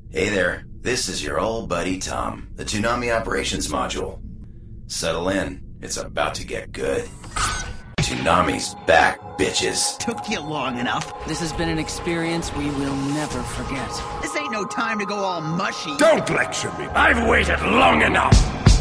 Hey there, this is your old buddy Tom, the Toonami Operations Module. Settle in, it's about to get good. Toonami's back, bitches. Took you long enough. This has been an experience we will never forget. This ain't no time to go all mushy. Don't lecture me. I've waited long enough.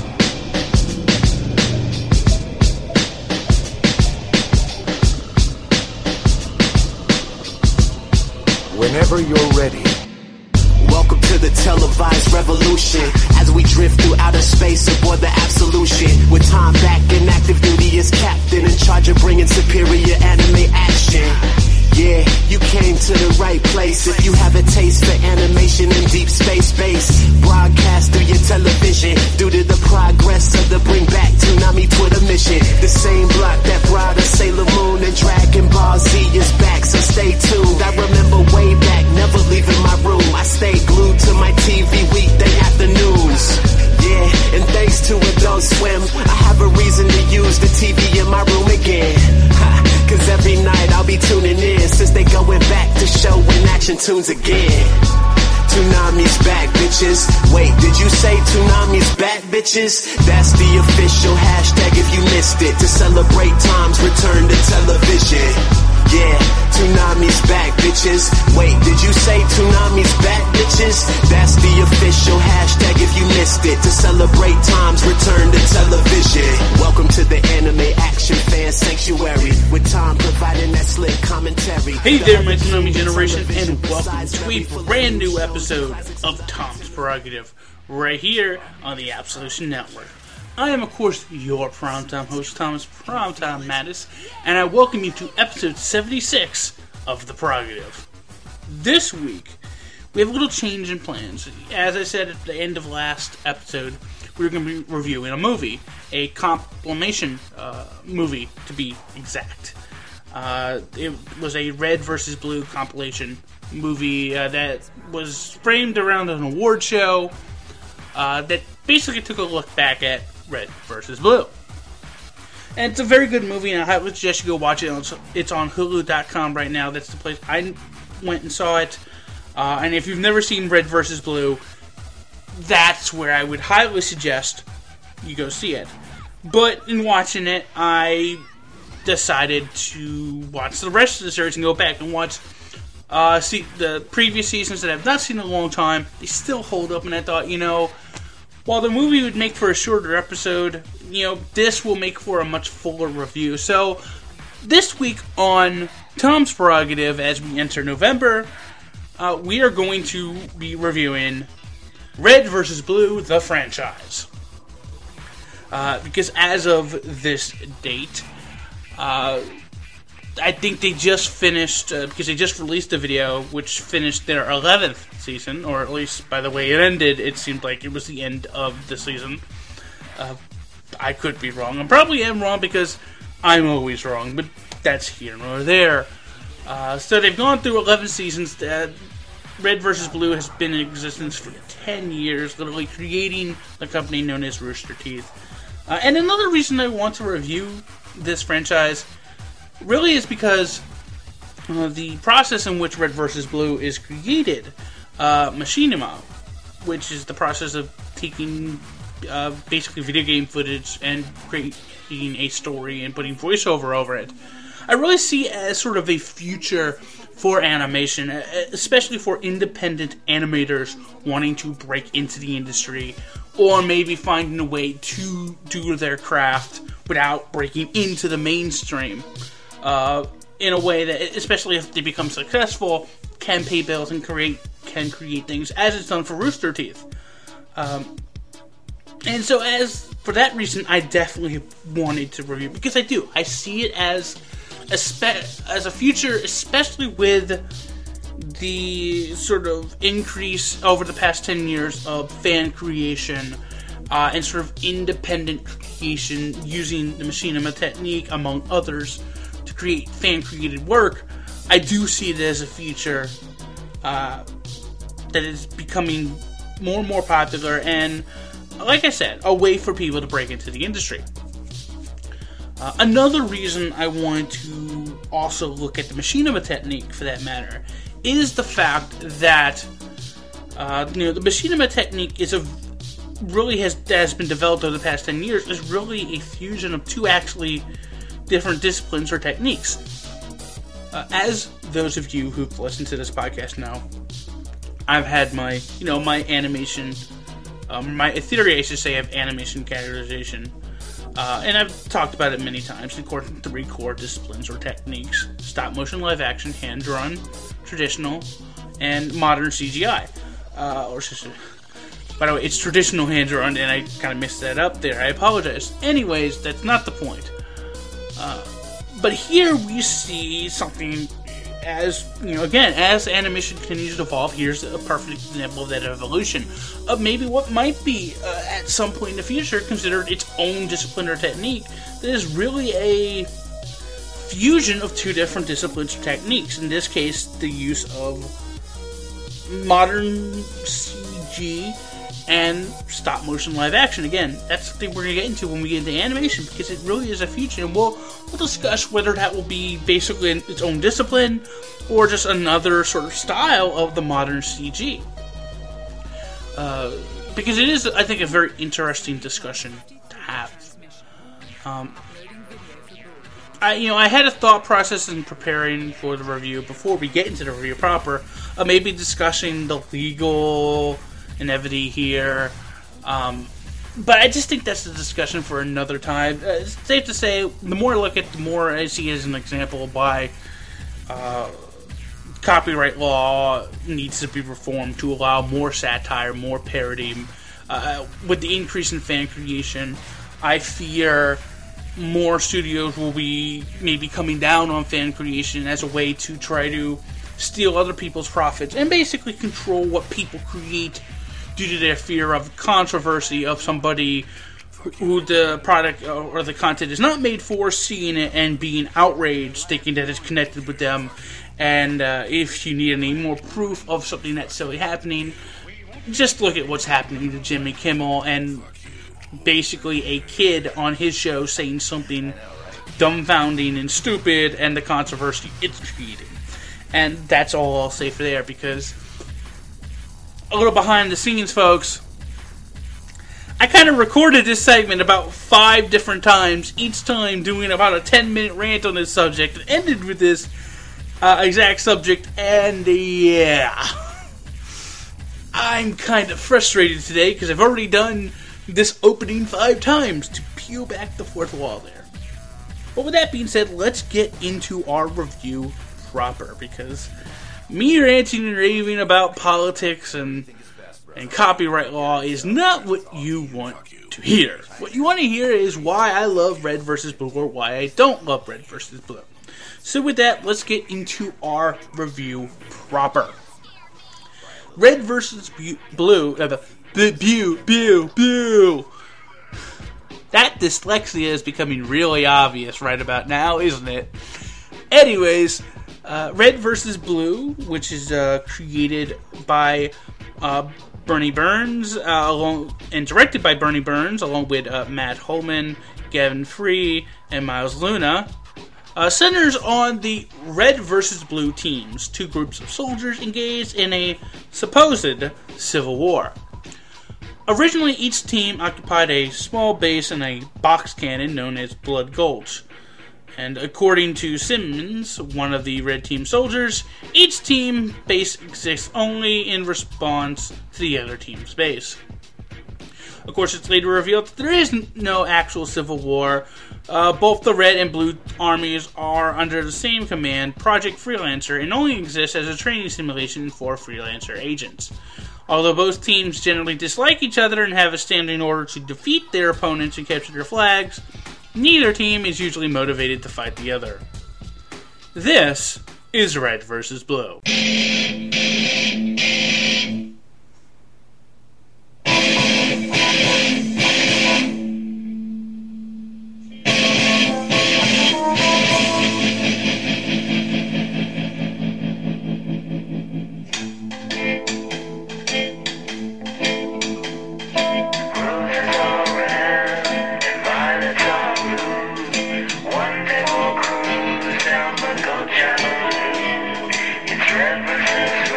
Whenever you're ready. Welcome to the televised revolution as we drift through outer space aboard the Absolution. With Tom back in active duty as captain, in charge of bringing superior anime action. Yeah, you came to the right place if you have a taste for animation in deep space base. Broadcast through your television due to the progress of the Bring Back Toonami Twitter mission. The same block that brought us Sailor Moon and Dragon Ball Z is back, so stay tuned. I remember way back, never leaving my room. I stayed glued to my TV weekday afternoons. Yeah, and thanks to Adult Swim, I have a reason to use the TV in my room again. Cause every night I'll be tuning in since they going back to showing action tunes again. Toonami's back, bitches. Wait, did you say Toonami's back, bitches? That's the official hashtag if you missed it. To celebrate Tom's return to television. Yeah, Toonami's back, bitches. Wait, did you say Toonami's back, bitches? That's the official hashtag if you missed it. To celebrate Tom's return to television. Welcome to the Anime Action Fan Sanctuary, with Tom providing that slick commentary. Hey there, my Toonami generation, and welcome to a brand new episode of Tom's Prerogative, right here on the Absolution Network. I am, of course, your primetime host, Thomas Primetime Mattis, and I welcome you to episode 76 of The Prerogative. This week, we have a little change in plans. As I said at the end of last episode, we were going to be reviewing a movie, a compilation movie, to be exact. It was a Red vs. Blue compilation movie that was framed around an award show that basically took a look back at Red vs. Blue. And it's a very good movie, and I highly suggest you go watch it. It's on Hulu.com right now. That's the place I went and saw it. And if you've never seen Red vs. Blue, that's where I would highly suggest you go see it. But in watching it, I decided to watch the rest of the series and go back and watch see the previous seasons that I've not seen in a long time. They still hold up, and I thought, while the movie would make for a shorter episode, this will make for a much fuller review. So, this week on Tom's Prerogative, as we enter November, we are going to be reviewing Red vs. Blue, the franchise. Because as of this date, I think they just finished, because they just released a video which finished their 11th season, or at least by the way it ended, it seemed like it was the end of the season. I could be wrong. I probably am wrong because I'm always wrong, but that's here nor there. So they've gone through 11 seasons. Red vs. Blue has been in existence for 10 years, literally creating the company known as Rooster Teeth. And another reason I want to review this franchise really is because the process in which Red vs. Blue is created, machinima, which is the process of taking basically video game footage and creating a story and putting voiceover over it, I really see as sort of a future for animation, especially for independent animators wanting to break into the industry, or maybe finding a way to do their craft without breaking into the mainstream. In a way that, especially if they become successful, can pay bills and can create things, as it's done for Rooster Teeth. And so, for that reason, I definitely wanted to review, because I see it as a future, especially with the sort of increase over the past 10 years of fan creation and sort of independent creation using the machinima technique, among others, to create fan-created work. I do see it as a feature that is becoming more and more popular, and like I said, a way for people to break into the industry. Another reason I want to also look at the machinima technique, for that matter, is the fact that The machinima technique has been developed over the past 10 years is really a fusion of two actually different disciplines or techniques. As those of you who've listened to this podcast know, I've had my animation, my theory, I should say, of animation categorization. And I've talked about it many times. In three core disciplines or techniques: stop motion, live action, hand drawn, traditional, and modern CGI. By the way, it's traditional hand drawn, and I kind of messed that up there. I apologize. Anyways, that's not the point. But here we see something as animation continues to evolve. Here's a perfect example of that evolution of maybe what might be at some point in the future considered its own discipline or technique that is really a fusion of two different disciplines or techniques. In this case, the use of modern CG and stop motion live action. Again, that's something we're going to get into when we get into animation, because it really is a fusion, and we'll discuss whether that will be basically its own discipline or just another sort of style of the modern CG. Because it is, I think, a very interesting discussion to have. I had a thought process in preparing for the review before we get into the review proper of maybe discussing the legal inevity here, but I just think that's a discussion for another time. It's safe to say, the more I look at, the more I see as an example of why copyright law needs to be reformed to allow more satire, more parody. With the increase in fan creation, I fear more studios will be maybe coming down on fan creation as a way to try to steal other people's profits and basically control what people create due to their fear of controversy of somebody who the product or the content is not made for, seeing it and being outraged, thinking that it's connected with them. And if you need any more proof of something that's silly happening, just look at what's happening to Jimmy Kimmel and basically a kid on his show saying something dumbfounding and stupid, and the controversy it's creating. And that's all I'll say for there, because a little behind the scenes, folks, I kind of recorded this segment about 5 different times, each time doing about a 10-minute rant on this subject, and ended with this exact subject, and yeah, I'm kind of frustrated today because I've already done this opening 5 times to peel back the fourth wall there. But with that being said, let's get into our review proper, because me ranting and raving about politics and copyright law is not what you want to hear. What you want to hear is why I love Red vs. Blue or why I don't love Red vs. Blue. So with that, let's get into our review proper. Red vs. Blue, That dyslexia is becoming really obvious right about now, isn't it? Anyways, Red vs. Blue, which is created by Bernie Burns, and directed by Bernie Burns, along with Matt Holman, Gavin Free, and Miles Luna, centers on the Red vs. Blue teams, 2 groups of soldiers engaged in a supposed civil war. Originally, each team occupied a small base in a box cannon known as Blood Gulch. And according to Simmons, one of the Red Team soldiers, each team base exists only in response to the other team's base. Of course, it's later revealed that there is no actual civil war. Both the Red and Blue armies are under the same command, Project Freelancer, and only exists as a training simulation for Freelancer agents. Although both teams generally dislike each other and have a standing order to defeat their opponents and capture their flags, neither team is usually motivated to fight the other. This is Red vs. Blue. Red versus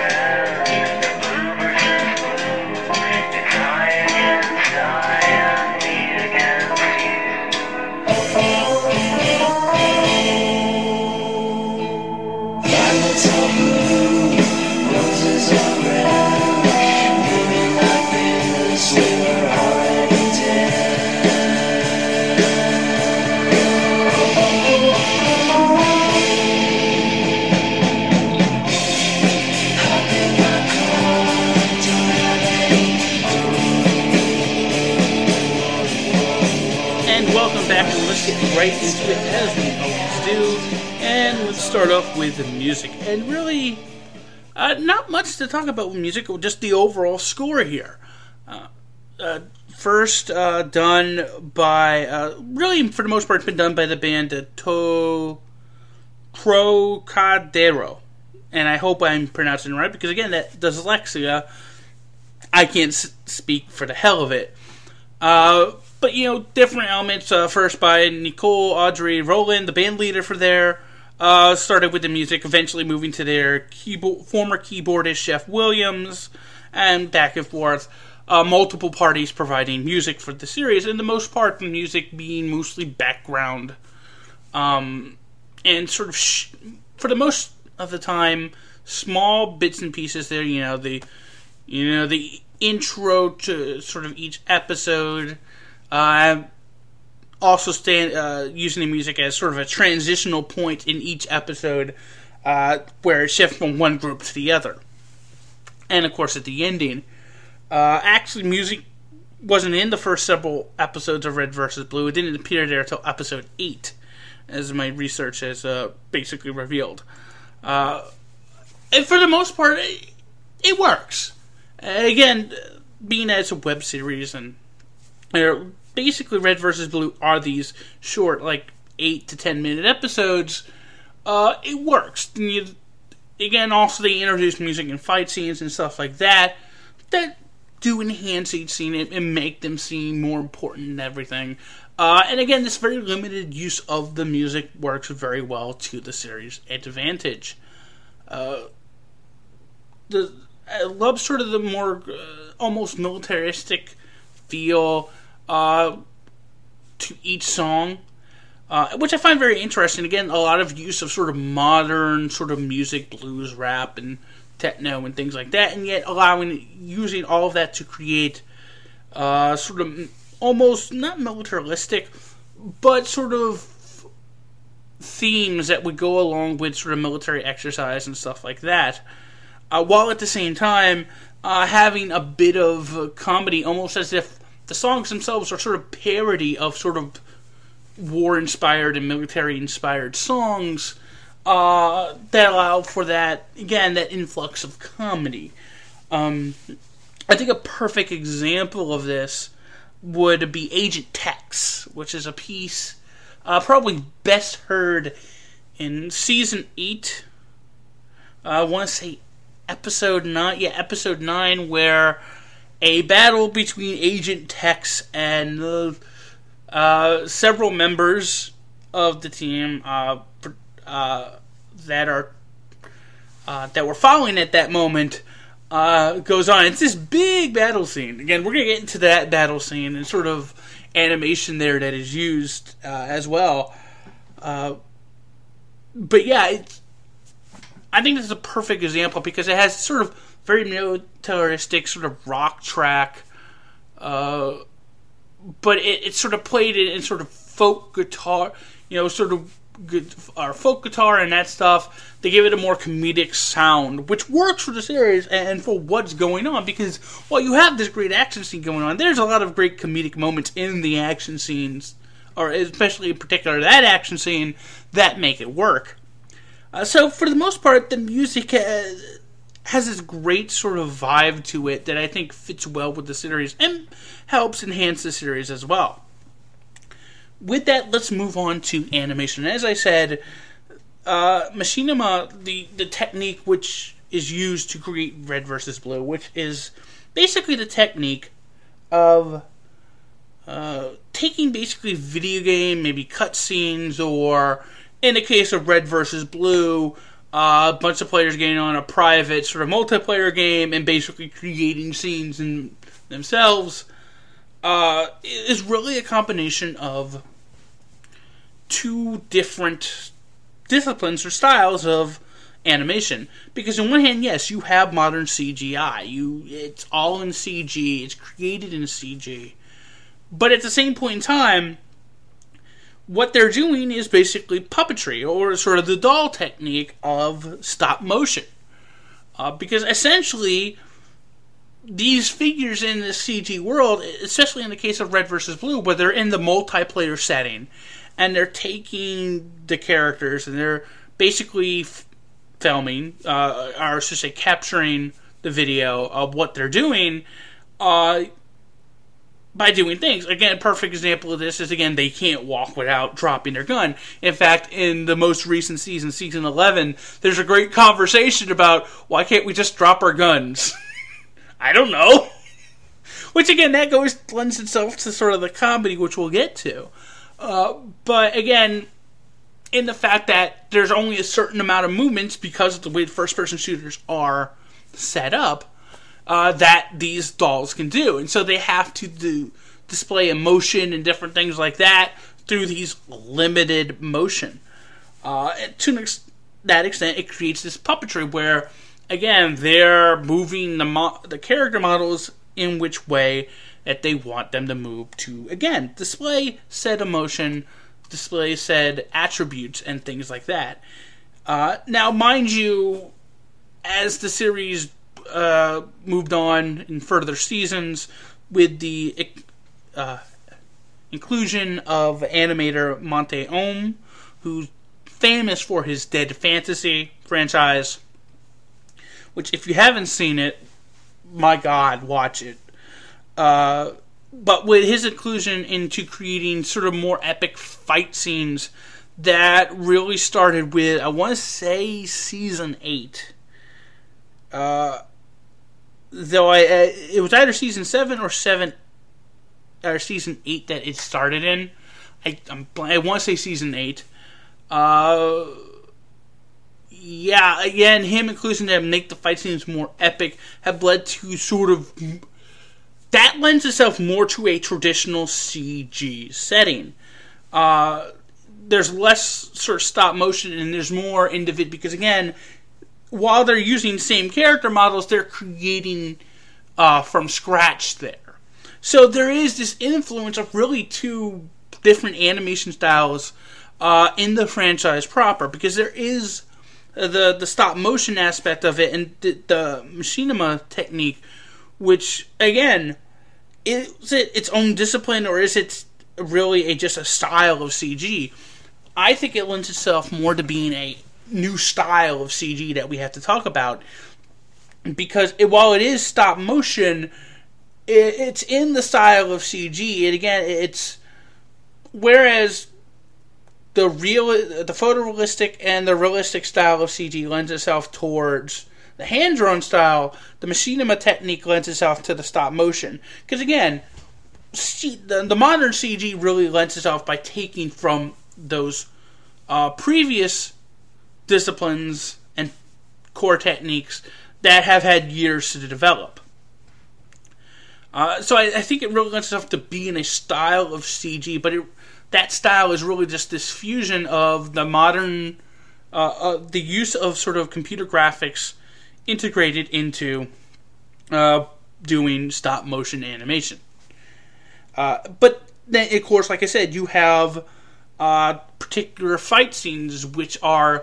get right into it as we always do. And let's start off with the music. And really, not much to talk about with music, just the overall score here. First done by, really for the most part, it's been done by the band Trocadero. And I hope I'm pronouncing it right, because again, that dyslexia, I can't speak for the hell of it. But, different elements. First by Nicole Audrey Rowland, the band leader for there. Started with the music, eventually moving to their former keyboardist, Jeff Williams, and back and forth. Multiple parties providing music for the series, and the most part, the music being mostly background. And sort of, for the most of the time, small bits and pieces there, the intro to sort of each episode, also using the music as sort of a transitional point in each episode, where it shifts from one group to the other. And of course at the ending, actually music wasn't in the first several episodes of Red vs. Blue. It didn't appear there until episode 8, as my research has basically revealed. And for the most part, it works. Again, being that it's a web series, and basically Red vs. Blue are these short, 8 to 10 minute episodes, it works. And again, also they introduce music and fight scenes and stuff like that do enhance each scene and make them seem more important and everything. And again, this very limited use of the music works very well to the series' advantage. I love sort of the more almost militaristic feel to each song, which I find very interesting. Again, a lot of use of sort of modern sort of music, blues, rap, and techno and things like that, and yet using all of that to create sort of almost not militaristic, but sort of themes that would go along with sort of military exercise and stuff like that, while at the same time having a bit of comedy, almost as if the songs themselves are sort of parody of sort of war-inspired and military-inspired songs that allow for that, again, that influx of comedy. I think a perfect example of this would be Agent Tex, which is a piece probably best heard in Season 8. I want to say Episode 9. Yeah, Episode 9, where a battle between Agent Tex and several members of the team that were following at that moment goes on. It's this big battle scene. Again, we're going to get into that battle scene and sort of animation there that is used as well. But yeah, I think this is a perfect example because it has sort of very militaristic sort of rock track, but it's sort of played in sort of folk guitar, sort of good folk guitar and that stuff. They give it a more comedic sound, which works for the series and for what's going on, because while you have this great action scene going on, there's a lot of great comedic moments in the action scenes, or especially in particular that action scene, that make it work. So for the most part, the music has this great sort of vibe to it that I think fits well with the series and helps enhance the series as well. With that, let's move on to animation. As I said, machinima, the technique which is used to create Red vs. Blue, which is basically the technique of taking basically video game, maybe cutscenes, or in the case of Red vs. Blue, a bunch of players getting on a private sort of multiplayer game and basically creating scenes in themselves, is really a combination of two different disciplines or styles of animation. Because on one hand, yes, you have modern CGI. It's all in CG. It's created in CG. But at the same point in time, what they're doing is basically puppetry, or sort of the doll technique of stop motion. Because essentially, these figures in this CG world, especially in the case of Red vs. Blue, where they're in the multiplayer setting, and they're taking the characters, and they're basically filming, or I should say capturing the video of what they're doing, by doing things. Again, a perfect example of this is, again, they can't walk without dropping their gun. In fact, in the most recent season, season 11, there's a great conversation about, why can't we just drop our guns? I don't know. Which, again, that lends itself to sort of the comedy, which we'll get to. But, again, in the fact that there's only a certain amount of movements because of the way first-person shooters are set up, that these dolls can do. And so they have to display emotion and different things like that through these limited motion. To that extent, it creates this puppetry where, again, they're moving the character models in which way that they want them to move to, again, display said emotion, display said attributes, and things like that. Now, mind you, as the series moved on in further seasons with the inclusion of animator Monte Oum, who's famous for his Dead Fantasy franchise, which, if you haven't seen it, my God, watch it. But with his inclusion into creating sort of more epic fight scenes that really started with, I want to say, season 8. Though it was either season 7 or season 8 that it started in. I want to say season 8. Yeah, again, him including that make the fight scenes more epic have led to sort of, that lends itself more to a traditional CG setting. There's less sort of stop motion and there's more individual, because again, while they're using same character models, they're creating from scratch there. So there is this influence of really two different animation styles in the franchise proper, because there is the stop motion aspect of it and the machinima technique, which, again, is it its own discipline or is it really just a style of CG? I think it lends itself more to being a new style of CG that we have to talk about, because while it is stop motion, it's in the style of CG. And again, it's whereas the photorealistic and the realistic style of CG lends itself towards the hand-drawn style, the machinima technique lends itself to the stop motion. Because again, the modern CG really lends itself by taking from those previous disciplines and core techniques that have had years to develop. So I think it really lends itself to being a style of CG, but that style is really just this fusion of the modern, the use of sort of computer graphics integrated into doing stop motion animation. But then, of course, like I said, you have particular fight scenes which are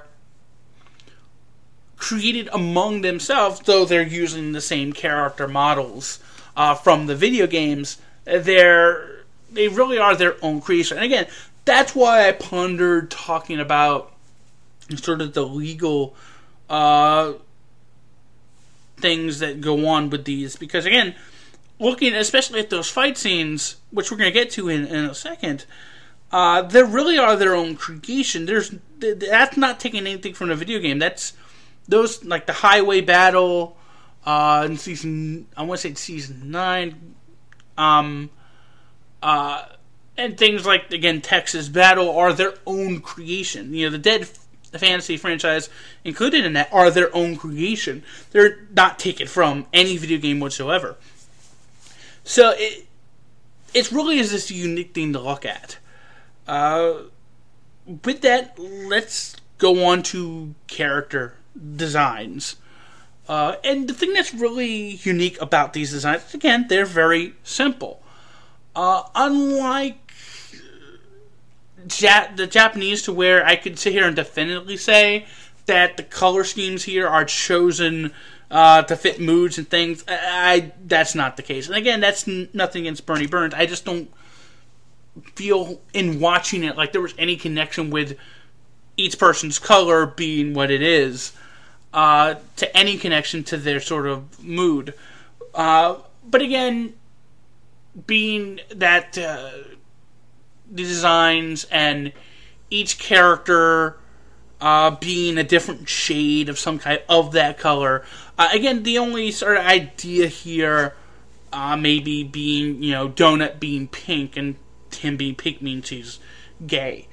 created among themselves, though they're using the same character models from the video games. They really are their own creation. And again, that's why I pondered talking about sort of the legal things that go on with these. Because again, looking especially at those fight scenes, which we're going to get to in a second, they really are their own creation. That's not taking anything from the video game. That's those, like the highway battle in season, I want to say season 9, and things like, again, Texas Battle are their own creation. You know, the Dead Fantasy franchise included in that are their own creation. They're not taken from any video game whatsoever. So it really is this unique thing to look at. With that, let's go on to character designs. And the thing that's really unique about these designs, again, they're very simple. Unlike the Japanese, to where I could sit here and definitively say that the color schemes here are chosen to fit moods and things. That's not the case. And again, that's nothing against Burnie Burns. I just don't feel in watching it like there was any connection with each person's color being what it is, to any connection to their sort of mood. But again, being that the designs and each character being a different shade of some kind of that color. Again, the only sort of idea here maybe being, Donut being pink, and him being pink means he's gay.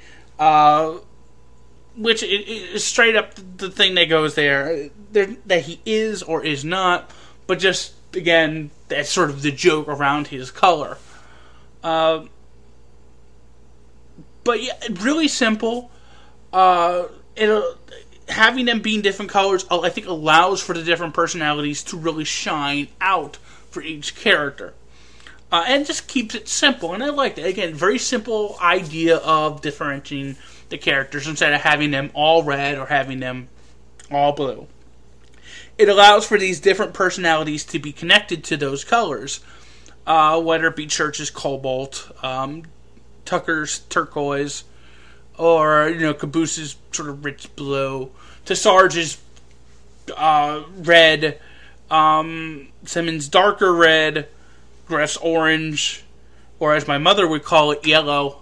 Which is straight up the thing that goes there, that he is or is not, but just, again, that's sort of the joke around his color. But yeah, really simple. Having them being different colors, I think, allows for the different personalities to really shine out for each character. And just keeps it simple, and I like that. Again, very simple idea of differentiating the characters instead of having them all red or having them all blue. It allows for these different personalities to be connected to those colors, whether it be Church's cobalt, Tucker's turquoise, or Caboose's sort of rich blue, to Sarge's red, Simmons' darker red, Greff's orange, or as my mother would call it, yellow.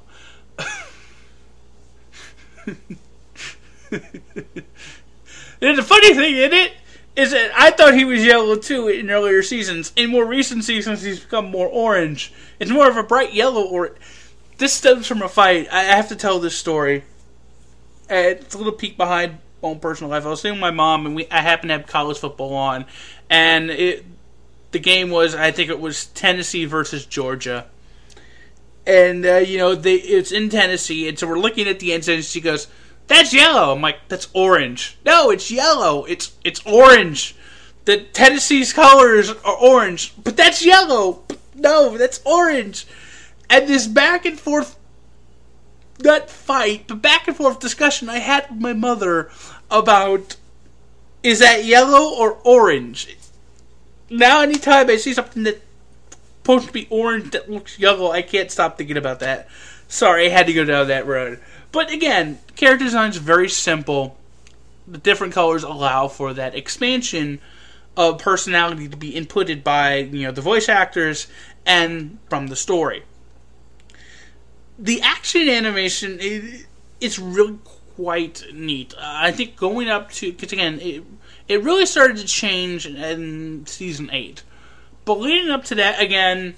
And the funny thing in it is that I thought he was yellow too in earlier seasons. In more recent seasons, he's become more orange. It's more of a bright yellow orange. This stems from a fight. I have to tell this story. It's a little peek behind my own personal life. I was sitting with my mom, and I happened to have college football on, and the game was, I think it was Tennessee versus Georgia. And, it's in Tennessee, and so we're looking at the end, and she goes, "That's yellow." I'm like, "That's orange." "No, it's yellow. It's orange. The Tennessee's colors are orange." "But that's yellow." "No, that's orange." And this back and forth, not fight, but back and forth discussion I had with my mother about, is that yellow or orange? Now anytime I see something that's supposed to be orange that looks yellow, I can't stop thinking about that. Sorry, I had to go down that road. But again, character design is very simple. The different colors allow for that expansion of personality to be inputted by the voice actors and from the story. The action animation is really quite neat. I think going up to, because again, it really started to change in season 8. But leading up to that, again,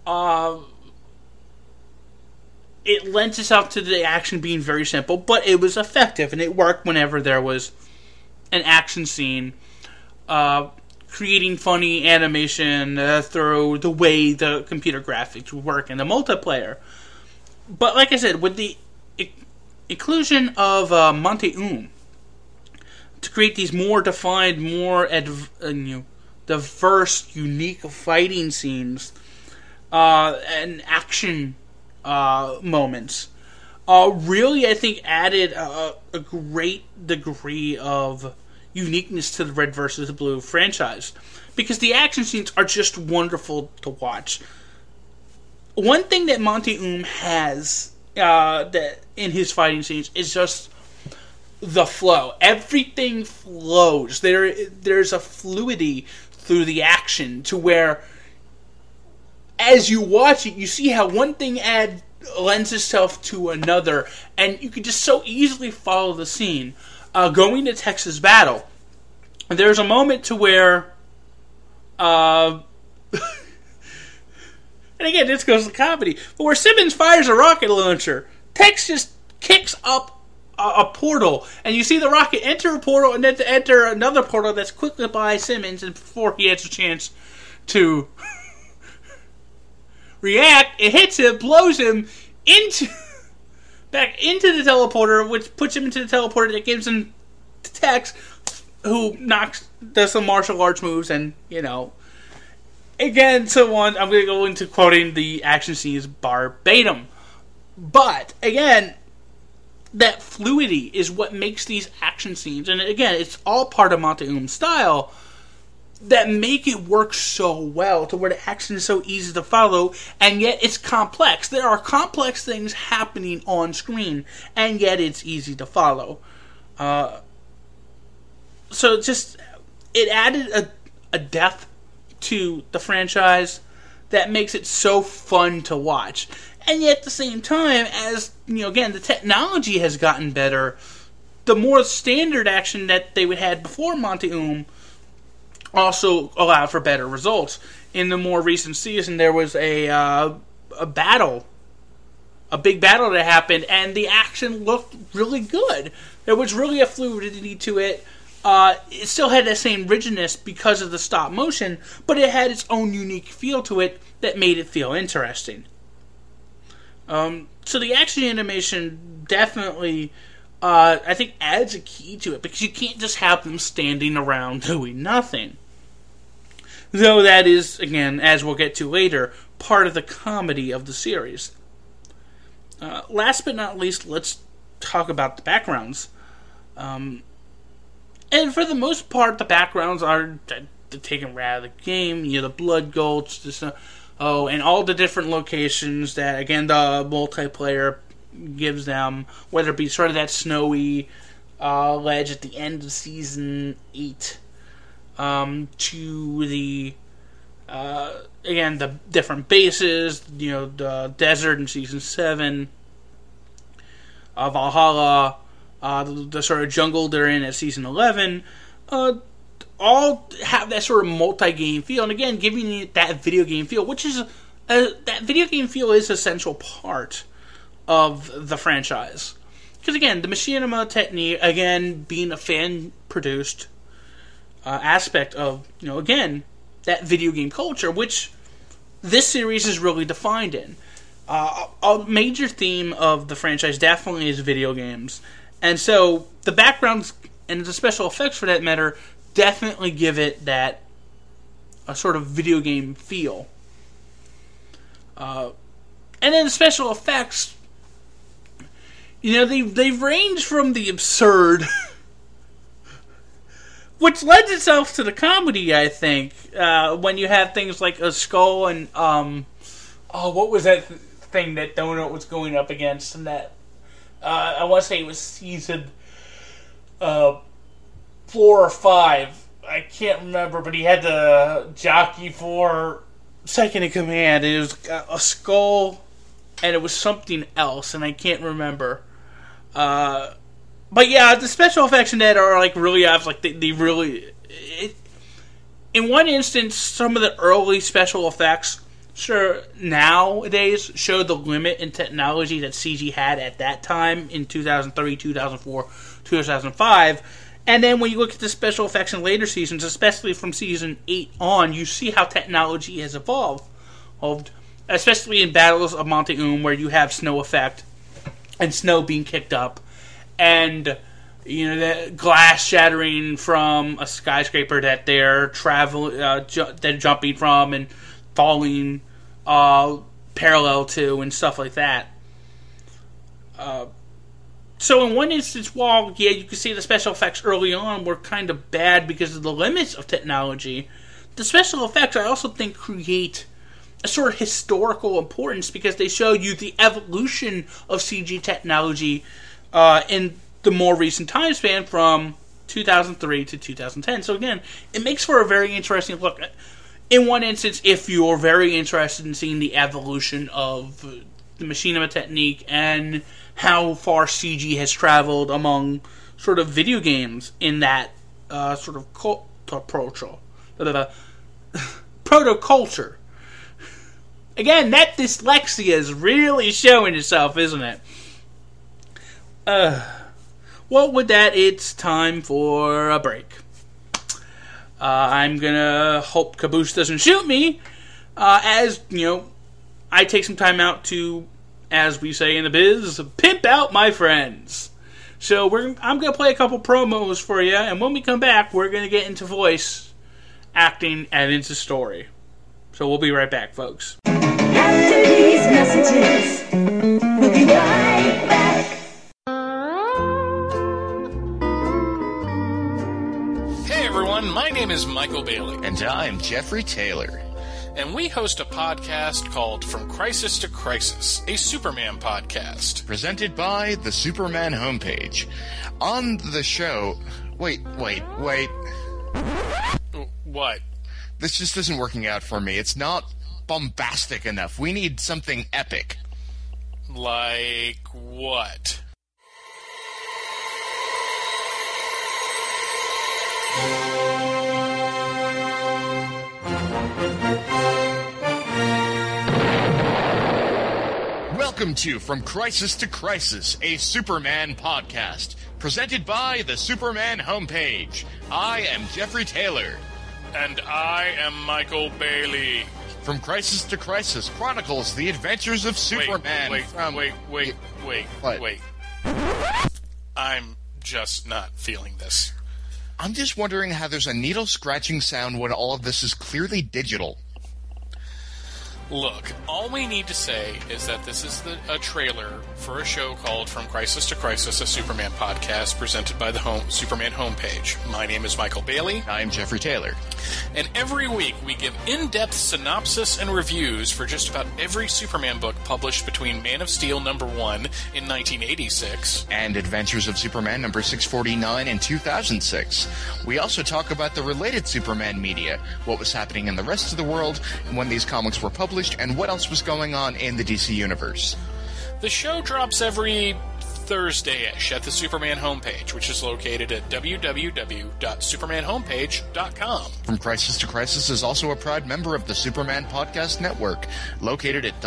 it lends itself to the action being very simple, but it was effective, and it worked whenever there was an action scene, creating funny animation through the way the computer graphics would work in the multiplayer. But like I said, with the inclusion of Monte to create these more defined, more diverse, unique fighting scenes and action moments, really, I think, added a great degree of uniqueness to the Red vs. Blue franchise. Because the action scenes are just wonderful to watch. One thing that Monte has that in his fighting scenes is just the flow. Everything flows. There's a fluidity through the action to where, as you watch it, you see how one thing lends itself to another, and you can just so easily follow the scene. Going to Texas Battle, there's a moment to where, and again, this goes to comedy, but where Simmons fires a rocket launcher, Tex just kicks up a portal, and you see the rocket enter a portal and then to enter another portal that's quickly by Simmons, and before he has a chance to react, it hits him, blows him back into the teleporter, which puts him into the teleporter that gives him to Tex, who does some martial arts moves, and again, so on. I'm going to go into quoting the action scenes verbatim. But, again, that fluidity is what makes these action scenes, and again, it's all part of Monte style, that make it work so well to where the action is so easy to follow, and yet it's complex. There are complex things happening on screen, and yet it's easy to follow. So it added a depth to the franchise that makes it so fun to watch. And yet at the same time, as again, the technology has gotten better, the more standard action that they had before Monte also allowed for better results. In the more recent season, there was a battle, a big battle that happened, and the action looked really good. There was really a fluidity to it. It still had that same rigidness because of the stop motion, but it had its own unique feel to it that made it feel interesting. So the action animation definitely, I think, adds a key to it, because you can't just have them standing around doing nothing. Though that is, again, as we'll get to later, part of the comedy of the series. Last but not least, let's talk about the backgrounds. And for the most part, the backgrounds are taken right out of the game. The blood gulch, and all the different locations that, again, the multiplayer gives them, whether it be sort of that snowy ledge at the end of Season 8, to the, again, the different bases, the desert in Season 7, Valhalla, the sort of jungle they're in at Season 11, all have that sort of multi-game feel, and again, giving you that video game feel, which is, that video game feel is an essential part of the franchise. Because again, the Machinima technique, again, being a fan-produced aspect of, again, that video game culture, which this series is really defined in. A major theme of the franchise definitely is video games. And so, the backgrounds and the special effects, for that matter, definitely give it that a sort of video game feel. And then the special effects, they range from the absurd, which lends itself to the comedy, I think, when you have things like a skull and, what was that thing that Donut was going up against, and that, I want to say it was Season 4 or 5. I can't remember, but he had to jockey for second in command. It was a skull, and it was something else, and I can't remember. But yeah, the special effects in that are really obvious. They really... in one instance, some of the early special effects, sure, nowadays show the limit in technology that CG had at that time in 2003, 2004, 2005. And then when you look at the special effects in later seasons, especially from Season 8 on, you see how technology has evolved. Especially in Battles of Monte where you have snow effect and snow being kicked up. And, the glass shattering from a skyscraper that they're they're jumping from and falling parallel to and stuff like that. So in one instance, while, you can see the special effects early on were kind of bad because of the limits of technology, the special effects, I also think, create a sort of historical importance because they show you the evolution of CG technology in the more recent time span from 2003 to 2010. So again, it makes for a very interesting look. In one instance, if you're very interested in seeing the evolution of the Machinima technique and how far CG has traveled among sort of video games in that sort of proto-culture. Again, that dyslexia is really showing itself, isn't it? Well, with that, it's time for a break. I'm gonna hope Caboose doesn't shoot me, as, I take some time out to, as we say in the biz, pimp out my friends. So I'm gonna play a couple promos for you, and when we come back, we're gonna get into voice acting and into story. So we'll be right back, folks. After these messages, we'll be right back. Hey everyone, my name is Michael Bailey. And I'm Jeffrey Taylor. And we host a podcast called From Crisis to Crisis, a Superman podcast. Presented by the Superman homepage. On the show... Wait. What? This just isn't working out for me. It's not bombastic enough. We need something epic. Like what? Welcome to From Crisis to Crisis, a Superman podcast, presented by the Superman homepage. I am Jeffrey Taylor. And I am Michael Bailey. From Crisis to Crisis chronicles the adventures of Superman. Wait. What? I'm just not feeling this. I'm just wondering how there's a needle scratching sound when all of this is clearly digital. Look, all we need to say is that this is a trailer for a show called From Crisis to Crisis, a Superman podcast presented by the Superman homepage. My name is Michael Bailey. I'm Jeffrey Taylor. And every week we give in-depth synopsis and reviews for just about every Superman book published between Man of Steel #1 in 1986 and Adventures of Superman number 649 in 2006. We also talk about the related Superman media, what was happening in the rest of the world when these comics were published, and what else was going on in the DC Universe. The show drops every Thursday-ish at the Superman homepage, which is located at www.supermanhomepage.com. From Crisis to Crisis is also a proud member of the Superman Podcast Network, located at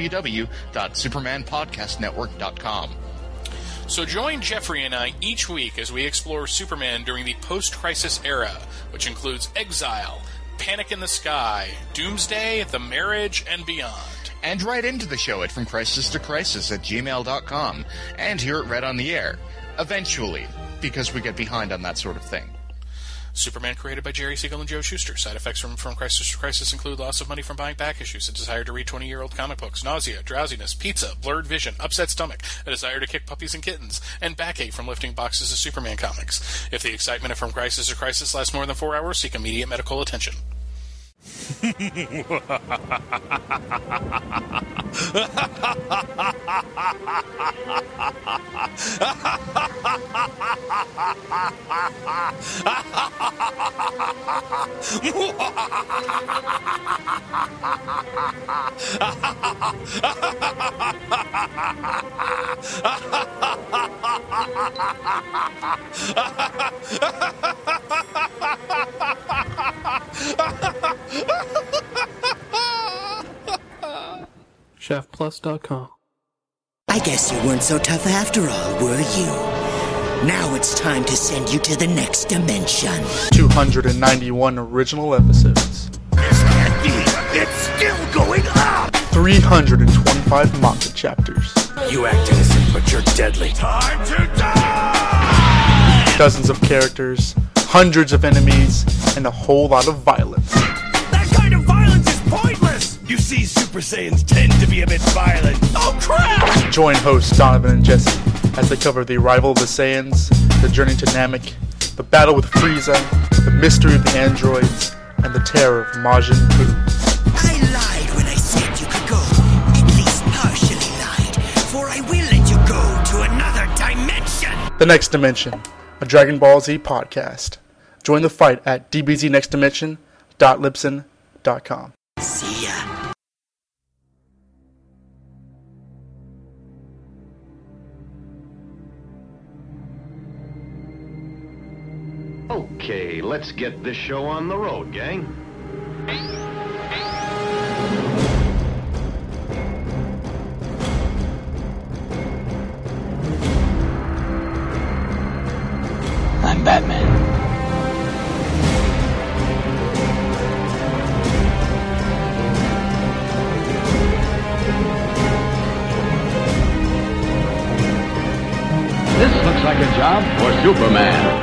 www.supermanpodcastnetwork.com. So join Jeffrey and I each week as we explore Superman during the post-crisis era, which includes Exile, Panic in the Sky, Doomsday, The Marriage, and beyond. And write into the show at FromCrisisToCrisis@gmail.com, and hear it read on the air. Eventually, because we get behind on that sort of thing. Superman created by Jerry Siegel and Joe Shuster. Side effects from Crisis to Crisis include loss of money from buying back issues, a desire to read 20-year-old comic books, nausea, drowsiness, pizza, blurred vision, upset stomach, a desire to kick puppies and kittens, and backache from lifting boxes of Superman comics. If the excitement of From Crisis to Crisis lasts more than 4 hours, seek immediate medical attention. ChefPlus.com. I guess you weren't so tough after all, were you? Now it's time to send you to the next dimension. 291 original episodes. This can't be. It's still going up. 325 manga chapters. You act innocent, but you're deadly. Time to die! Dozens of characters, hundreds of enemies, and a whole lot of violence. That kind of violence is pointless! You see, Super Saiyans tend to be a bit violent. Oh, crap! Join hosts Donovan and Jesse as they cover the arrival of the Saiyans, the journey to Namek, the battle with Frieza, the mystery of the androids, and the terror of Majin Buu. I lied when I said you could go. At least partially lied, for I will let you go to another dimension. The Next Dimension, a Dragon Ball Z podcast. Join the fight at dbznextdimension.libsyn.com. See ya. Okay, let's get this show on the road, gang. I'm Batman. This looks like a job for Superman.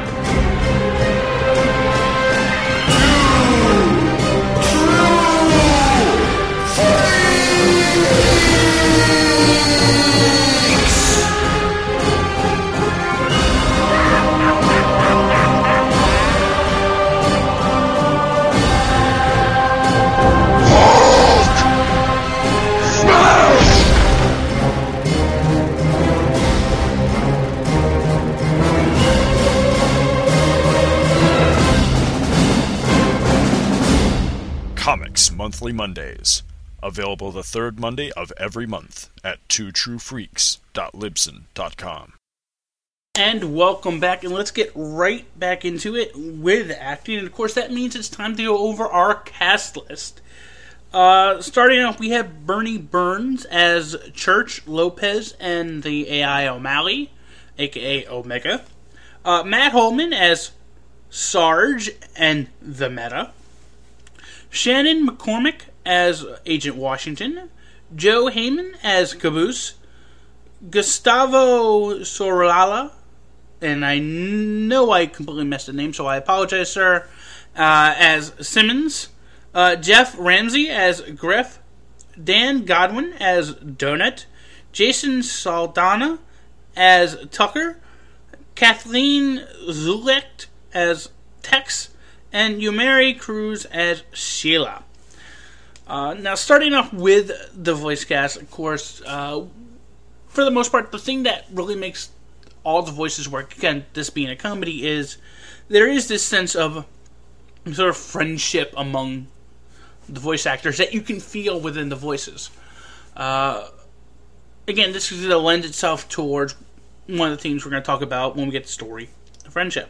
Monthly Mondays. Available the third Monday of every month at twotruefreaks.libsyn.com. And welcome back, and let's get right back into it with acting. And of course, that means it's time to go over our cast list. Starting off, we have Bernie Burns as Church Lopez and the AI O'Malley, aka Omega. Matt Holman as Sarge and the Meta. Shannon McCormick as Agent Washington. Joe Heyman as Caboose. Gustavo Sorala, and I know I completely messed the name, so I apologize, sir, as Simmons. Jeff Ramsey as Griff. Dan Godwin as Donut. Jason Saldana as Tucker. Kathleen Zulecht as Tex. And Yumari Cruz as Sheila. Now, starting off with the voice cast, of course, for the most part, the thing that really makes all the voices work, again, this being a comedy, is there is this sense of sort of friendship among the voice actors that you can feel within the voices. Again, this is going to lend itself towards one of the themes we're going to talk about when we get to story, friendship.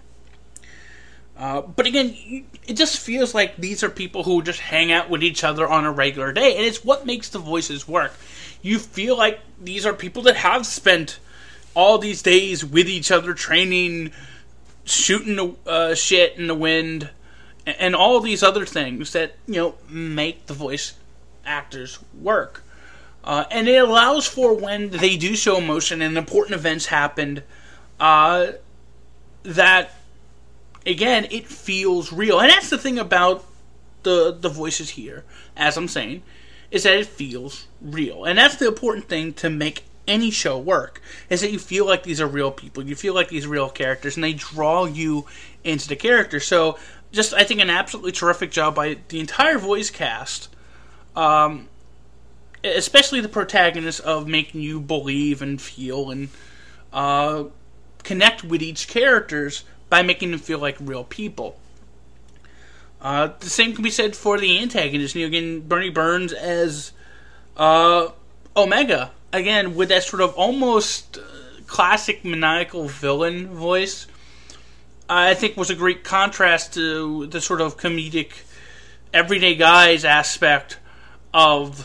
But again, it just feels like these are people who just hang out with each other on a regular day, and it's what makes the voices work. You feel like these are people that have spent all these days with each other, training, shooting shit in the wind, and all these other things that, make the voice actors work. And it allows for when they do show emotion and important events happened, that, again, it feels real. And that's the thing about the voices here, as I'm saying, is that it feels real. And that's the important thing to make any show work, is that you feel like these are real people. You feel like these are real characters, and they draw you into the character. So, just, I think, an absolutely terrific job by the entire voice cast, especially the protagonist, of making you believe and feel and connect with each characters by making them feel like real people. The same can be said for the antagonist. Again, Bernie Burns as Omega. Again, with that sort of almost classic maniacal villain voice, I think was a great contrast to the sort of comedic everyday guys aspect of,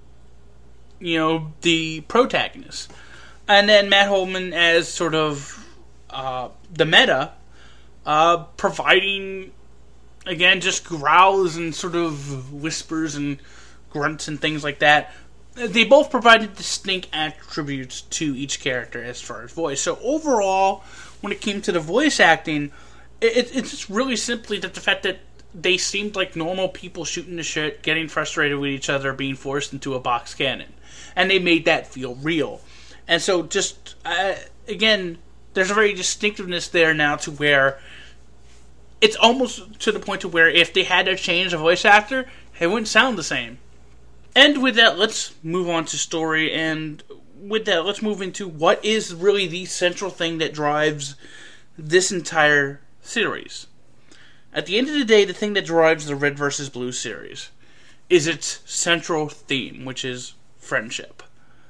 the protagonist. And then Matt Holman as sort of the Meta, providing, again, just growls and sort of whispers and grunts and things like that. They both provided distinct attributes to each character as far as voice. So overall, when it came to the voice acting, it's just really simply that the fact that they seemed like normal people shooting the shit, getting frustrated with each other, being forced into a box cannon. And they made that feel real. And so just, again, there's a very distinctiveness there now to where it's almost to the point to where if they had to change a voice actor, it wouldn't sound the same. And with that, let's move on to story, and with that, let's move into what is really the central thing that drives this entire series. At the end of the day, the thing that drives the Red vs. Blue series is its central theme, which is friendship.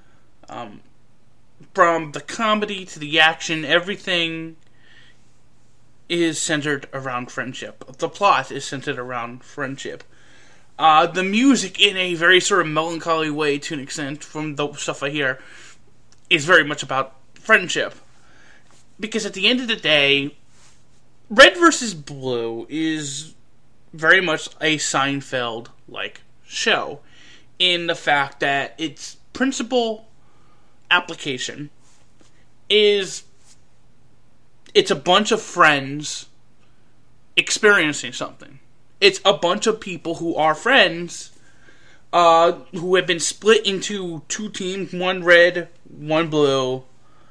From the comedy to the action, everything is centered around friendship. The plot is centered around friendship. The music, in a very sort of melancholy way, to an extent, from the stuff I hear, is very much about friendship. Because at the end of the day, Red vs. Blue is very much a Seinfeld-like show, in the fact that its principal application is it's a bunch of friends experiencing something. It's a bunch of people who are friends, who have been split into two teams, one red, one blue,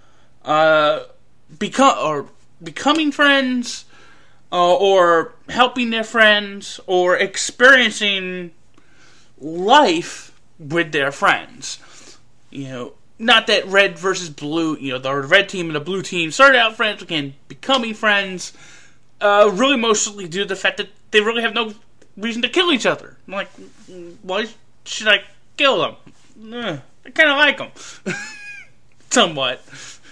becoming friends, or helping their friends, or experiencing life with their friends. Not that Red versus Blue, the red team and the blue team started out friends, again, becoming friends, really mostly due to the fact that they really have no reason to kill each other. I'm like, why should I kill them? I kind of like them. Somewhat.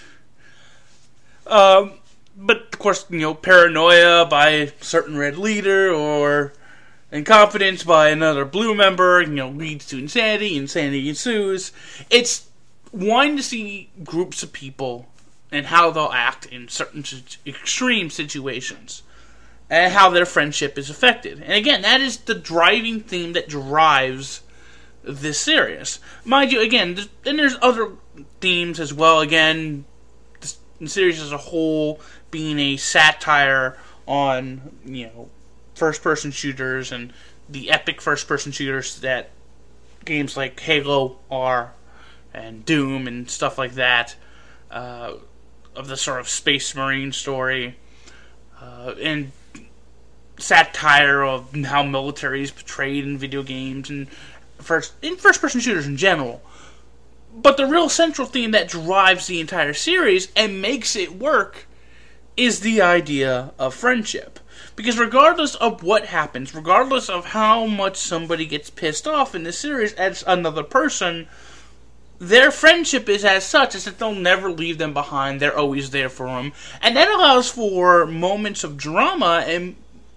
But, of course, paranoia by a certain red leader or incompetence by another blue member, leads to insanity. Insanity ensues. It's wanting to see groups of people and how they'll act in certain extreme situations and how their friendship is affected. And again, that is the driving theme that drives this series. Mind you, again, there's other themes as well. Again, the series as a whole being a satire on, first-person shooters and the epic first-person shooters that games like Halo are, and Doom and stuff like that, of the sort of Space Marine story, and satire of how military is portrayed in video games and first-person shooters in general. But the real central theme that drives the entire series and makes it work is the idea of friendship. Because regardless of what happens, regardless of how much somebody gets pissed off in the series as another person, their friendship is as such as that they'll never leave them behind. They're always there for them. And that allows for moments of drama and,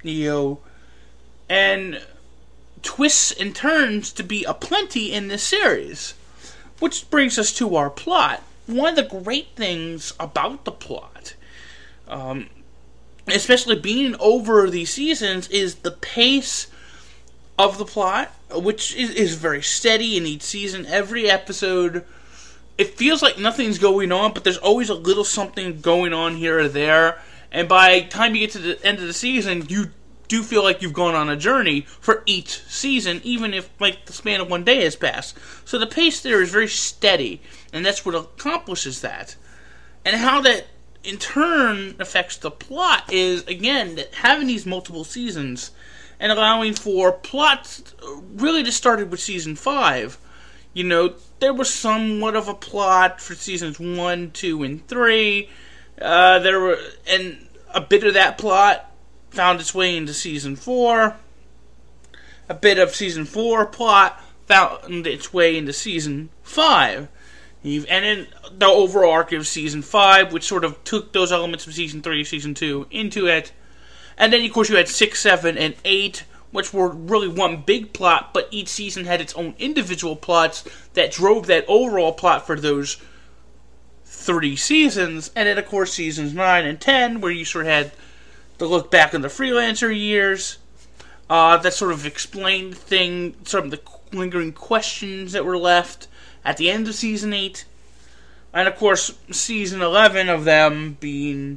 and twists and turns to be aplenty in this series. Which brings us to our plot. One of the great things about the plot, especially being over these seasons, is the pace of the plot, which is very steady in each season. Every episode, it feels like nothing's going on, but there's always a little something going on here or there. And by the time you get to the end of the season, you do feel like you've gone on a journey for each season, even if the span of one day has passed. So the pace there is very steady, and that's what accomplishes that. And how that in turn affects the plot is, again, that having these multiple seasons and allowing for plots really just started with season 5. There was somewhat of a plot for seasons 1, 2, and 3. And a bit of that plot found its way into season 4. A bit of season 4 plot found its way into season 5. And then the overall arc of season 5, which sort of took those elements of season 3, season 2 into it. And then, of course, you had 6, 7, and 8, which were really one big plot, but each season had its own individual plots that drove that overall plot for those 3 seasons. And then, of course, seasons 9 and 10, where you sort of had the look back on the freelancer years, that sort of explained some of the lingering questions that were left at the end of season 8. And of course, season 11 of them being,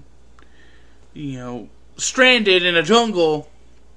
stranded in a jungle,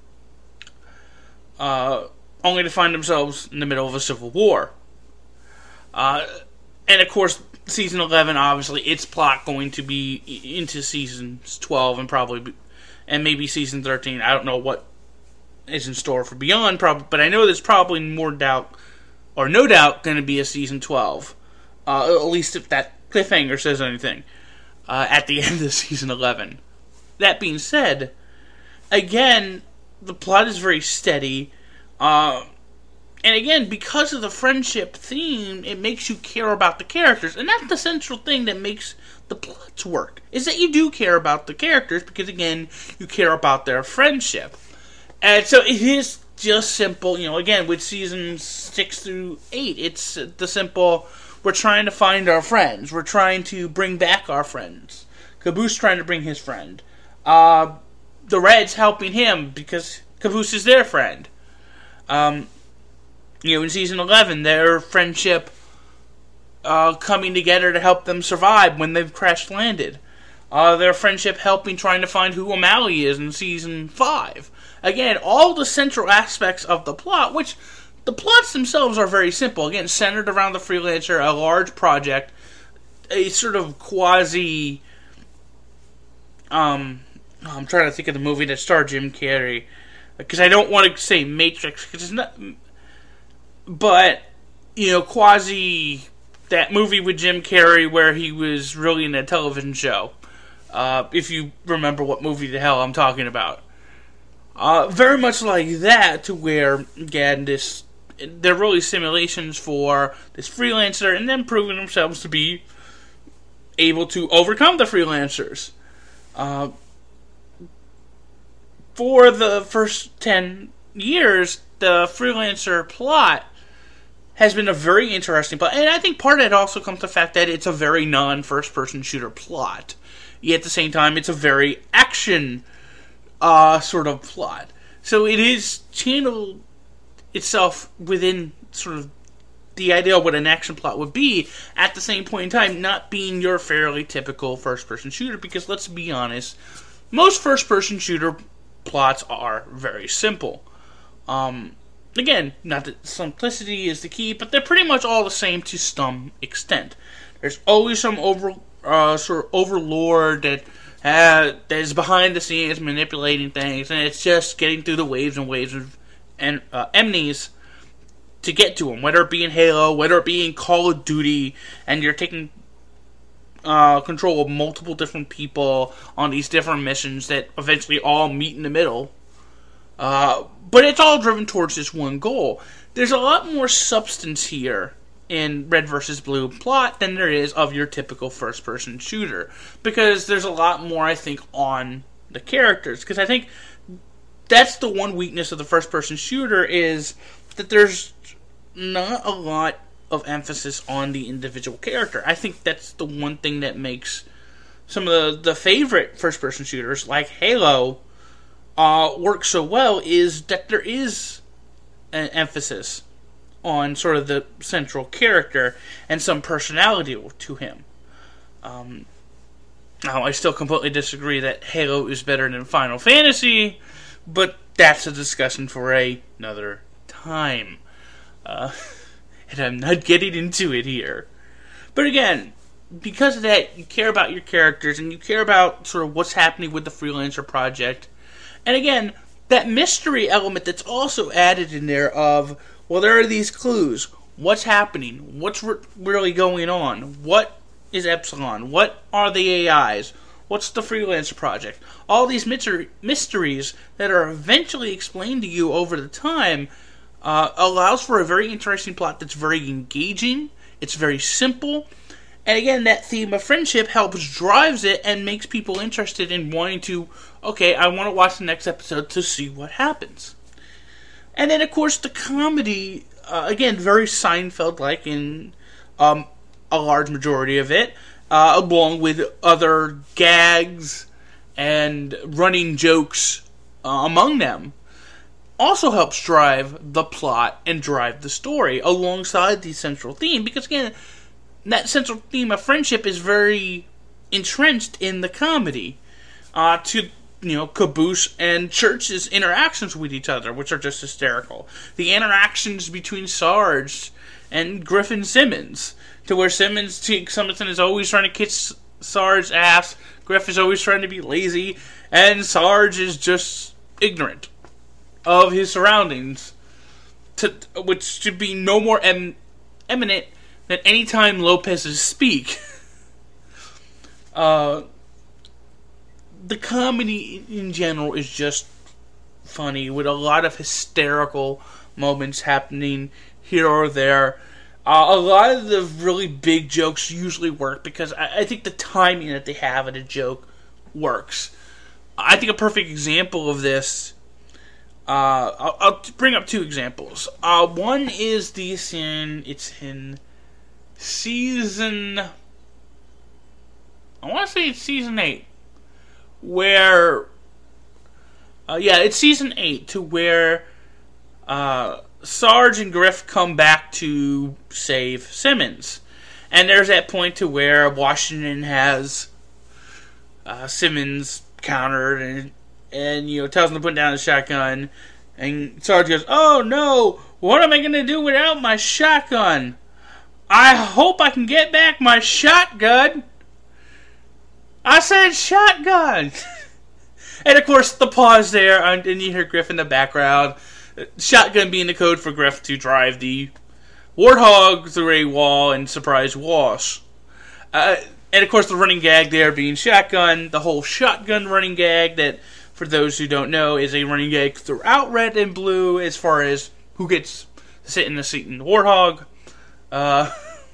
only to find themselves in the middle of a civil war. And of course, season 11, obviously, its plot going to be into seasons 12 and maybe season 13. I don't know what is in store for Beyond, but I know there's probably no doubt going to be a season 12. At least if that cliffhanger says anything. At the end of season 11. That being said, again, the plot is very steady. And again, because of the friendship theme, it makes you care about the characters. And that's the central thing that makes the plots work. Is that you do care about the characters because, again, you care about their friendship. And so it is just simple, again, with seasons 6 through 8, it's the simple, we're trying to find our friends. We're trying to bring back our friends. Caboose trying to bring his friend. The Reds helping him because Caboose is their friend. In season 11, their friendship coming together to help them survive when they've crash-landed. Their friendship trying to find who O'Malley is in season 5. Again, all the central aspects of the plot, which the plots themselves are very simple. Again, centered around the freelancer, a large project, a sort of quasi... I'm trying to think of the movie that starred Jim Carrey, because I don't want to say Matrix, because it's not... But, quasi... that movie with Jim Carrey where he was really in a television show. If you remember what movie the hell I'm talking about. Very much like that, to where, again, they're really simulations for this freelancer, and then proving themselves to be able to overcome the freelancers. For the first 10 years, the freelancer plot has been a very interesting plot, and I think part of it also comes to the fact that it's a very non-first-person shooter plot. Yet at the same time, it's a very action sort of plot. So it is channeled itself within sort of the idea of what an action plot would be, at the same point in time not being your fairly typical first-person shooter, because let's be honest, most first-person shooter plots are very simple. Again, not that simplicity is the key, but they're pretty much all the same to some extent. There's always some sort of overlord that is behind the scenes manipulating things, and it's just getting through the waves and waves of enemies to get to them, whether it be in Halo, whether it be in Call of Duty, and you're taking control of multiple different people on these different missions that eventually all meet in the middle. But it's all driven towards this one goal. There's a lot more substance here in Red vs. Blue plot than there is of your typical first-person shooter, because there's a lot more, I think, on the characters, because I think that's the one weakness of the first-person shooter, is that there's not a lot of emphasis on the individual character. I think that's the one thing that makes some of the favorite first-person shooters, like Halo, work so well, is that there is an emphasis on sort of the central character and some personality to him. Now, I still completely disagree that Halo is better than Final Fantasy, but that's a discussion for another time. And I'm not getting into it here. But again, because of that, you care about your characters, and you care about sort of what's happening with the freelancer project. And again, that mystery element that's also added in there of, well, there are these clues. What's happening? What's really going on? What is Epsilon? What are the AIs? What's the freelancer project? All these mysteries that are eventually explained to you over the time allows for a very interesting plot that's very engaging. It's very simple. And again, that theme of friendship drives it and makes people interested in wanting to, okay, I want to watch the next episode to see what happens. And then, of course, the comedy, again, very Seinfeld-like in a large majority of it, along with other gags and running jokes among them, also helps drive the plot and drive the story alongside the central theme. Because, again, that central theme of friendship is very entrenched in the comedy, to Caboose and Church's interactions with each other, which are just hysterical. The interactions between Sarge and Griffin Simmons, to where Simmons is always trying to kiss Sarge's ass, Griff is always trying to be lazy, and Sarge is just ignorant of his surroundings, which should be no more eminent than any time Lopez's speak. The comedy in general is just funny, with a lot of hysterical moments happening here or there. A lot of the really big jokes usually work because I think the timing that they have in a joke works. I think a perfect example of this, I'll bring up two examples. One is it's in season, I want to say it's season 8, where, it's season 8, to where Sarge and Griff come back to save Simmons. And there's that point to where Washington has Simmons countered and tells him to put down his shotgun. And Sarge goes, "Oh no, what am I going to do without my shotgun? I hope I can get back my shotgun. I said shotgun." And of course, the pause there, and you hear Griff in the background. Shotgun being the code for Griff to drive the Warthog through a wall and surprise Walsh. And of course, the running gag there being shotgun, the whole shotgun running gag that for those who don't know, is a running gag throughout Red and Blue as far as who gets to sit in the seat in the Warthog. And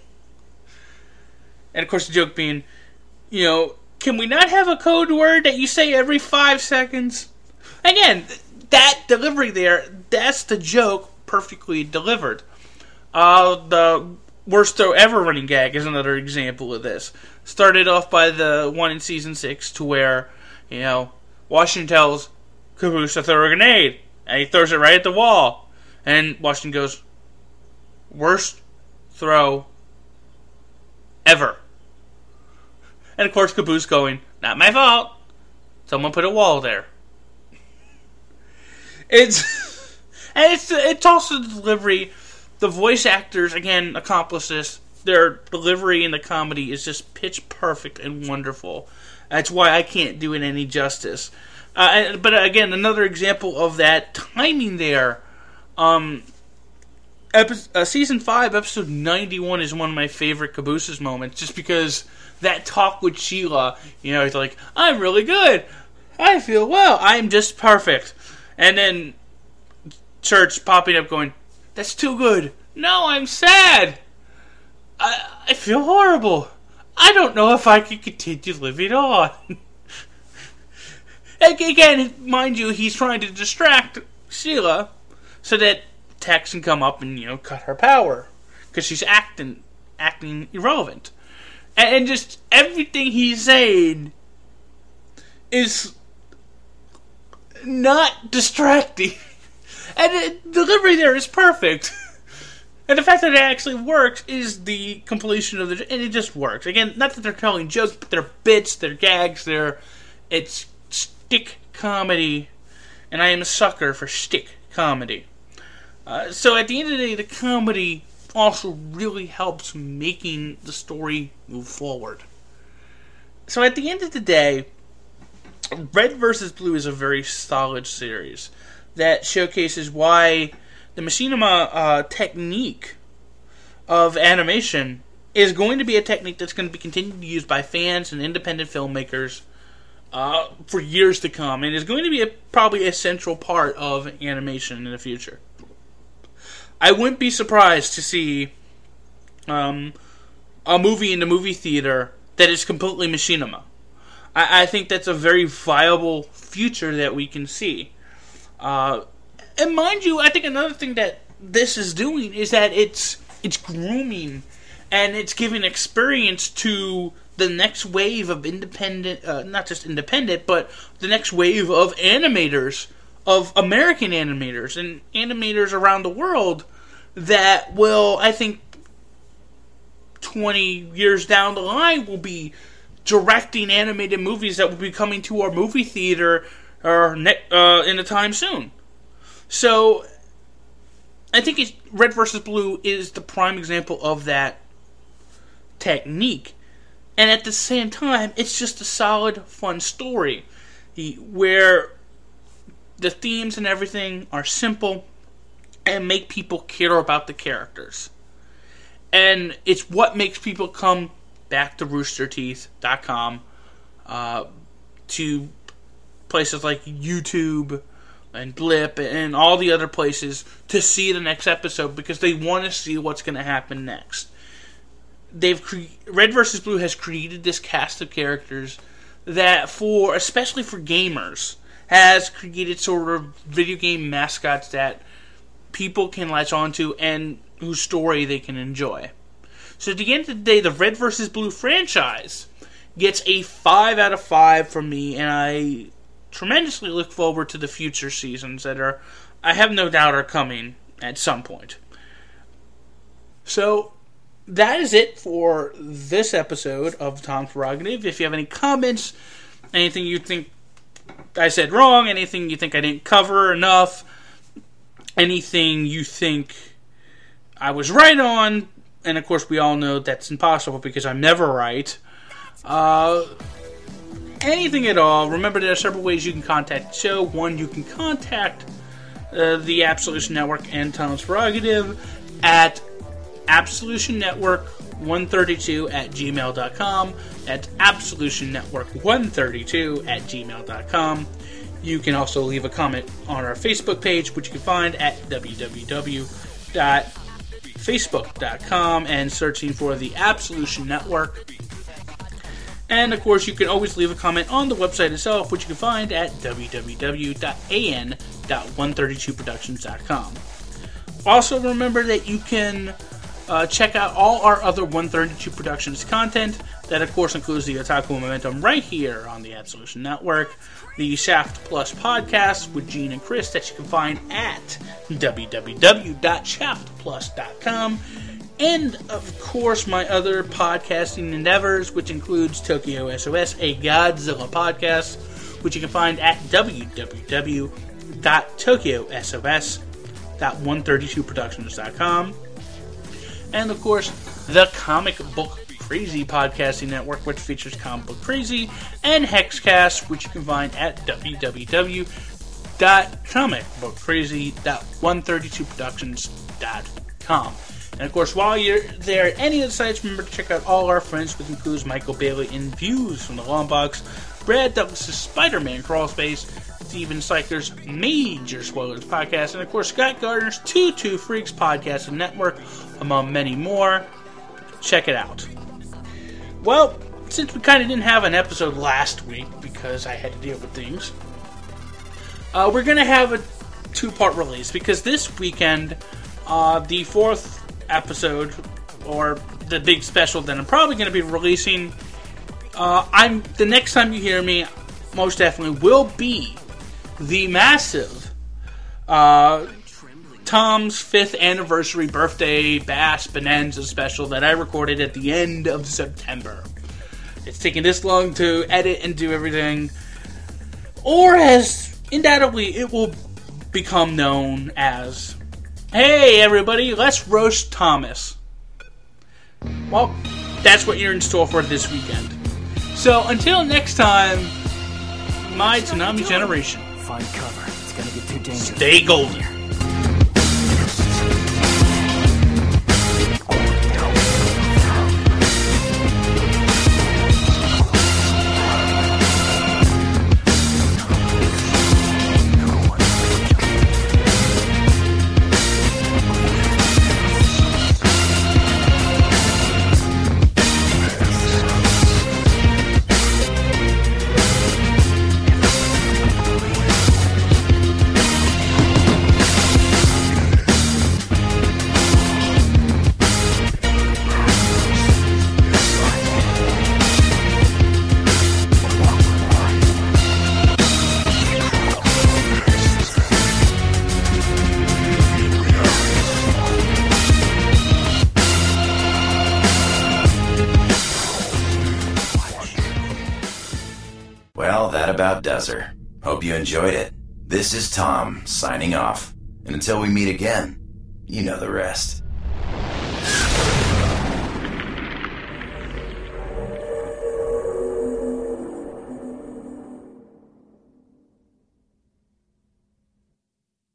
of course the joke being, can we not have a code word that you say every 5 seconds? Again, that delivery there, that's the joke perfectly delivered. The worst throw ever running gag is another example of this. Started off by the one in season 6 to where, Washington tells Caboose to throw a grenade, and he throws it right at the wall. And Washington goes, worst throw ever. And of course Caboose going, not my fault. Someone put a wall there. It's also the delivery. The voice actors, again, accomplish this. Their delivery in the comedy is just pitch perfect and wonderful. That's why I can't do it any justice. But again, another example of that timing there. Season 5, episode 91 is one of my favorite Caboose's moments, just because that talk with Sheila, he's like, I'm really good. I feel well. I'm just perfect. And then Church popping up going, that's too good. No, I'm sad. I feel horrible. I don't know if I can continue living on. Again, mind you, he's trying to distract Sheila so that Tex can come up and, cut her power. Because she's acting irrelevant. And just everything he's saying is not distracting. And the delivery there is perfect. And the fact that it actually works is the completion of and it just works. Again, not that they're telling jokes, but they're bits, they're gags, it's stick comedy. And I am a sucker for stick comedy. So at the end of the day, the comedy also really helps making the story move forward. So at the end of the day, Red vs. Blue is a very solid series that showcases why the machinima technique of animation is going to be a technique that's going to be continued to be used by fans and independent filmmakers for years to come, and is going to be probably a central part of animation in the future. I wouldn't be surprised to see a movie in the movie theater that is completely machinima. I think that's a very viable future that we can see. And mind you, I think another thing that this is doing is that it's grooming and it's giving experience to the next wave of independent, not just independent, but the next wave of animators, of American animators and animators around the world that will, I think, 20 years down the line will be directing animated movies that will be coming to our movie theater in a time soon. So, I think Red vs. Blue is the prime example of that technique. And at the same time, it's just a solid, fun story where the themes and everything are simple and make people care about the characters. And it's what makes people come back to roosterteeth.com, to places like YouTube and Blip and all the other places to see the next episode, because they want to see what's going to happen next. Red vs. Blue has created this cast of characters that, especially for gamers, has created sort of video game mascots that people can latch onto and whose story they can enjoy. So at the end of the day, the Red vs. Blue franchise gets a 5 out of 5 from me, and I tremendously look forward to the future seasons that I have no doubt are coming at some point. So that is it for this episode of Tom's Prerogative. If you have any comments, anything you think I said wrong, anything you think I didn't cover enough, anything you think I was right on, and of course we all know that's impossible because I'm never right, anything at all, remember there are several ways you can contact the show. One, you can contact the Absolution Network and Tom's Prerogative at absolutionnetwork132@gmail.com. That's absolutionnetwork132@gmail.com. You can also leave a comment on our Facebook page, which you can find at www.facebook.com and searching for the Absolution Network. And, of course, you can always leave a comment on the website itself, which you can find at www.an.132productions.com. Also, remember that you can check out all our other 132 Productions content. That, of course, includes the Otaku Momentum right here on the Absolution Network, the Shaft Plus podcast with Gene and Chris that you can find at www.shaftplus.com, and, of course, my other podcasting endeavors, which includes Tokyo SOS, a Godzilla podcast, which you can find at www.tokyosos.132productions.com. And, of course, the Comic Book Crazy podcasting network, which features Comic Book Crazy, and Hexcast, which you can find at www.comicbookcrazy.132productions.com. And, of course, while you're there at any of the sites, remember to check out all our friends, which includes Michael Bailey in Views from the Long Box, Brad Douglas' Spider-Man Crawlspace, Steven Seiker's Major Spoilers podcast, and, of course, Scott Gardner's Two Freaks podcast and network, among many more. Check it out. Well, since we kind of didn't have an episode last week because I had to deal with things, we're going to have a two-part release because this weekend, the fourth episode, or the big special that I'm probably going to be releasing, the next time you hear me, most definitely will be the massive Tom's 5th anniversary birthday bash bonanza special that I recorded at the end of September. It's taking this long to edit and do everything, or as undoubtedly it will become known as, hey everybody, let's roast Thomas. Well, that's what you're in store for this weekend. So until next time, my Toonami generation, Find cover. It's gonna get too dangerous. Stay golden. Well, that about does her. Hope you enjoyed it. This is Tom, signing off. And until we meet again, you know the rest.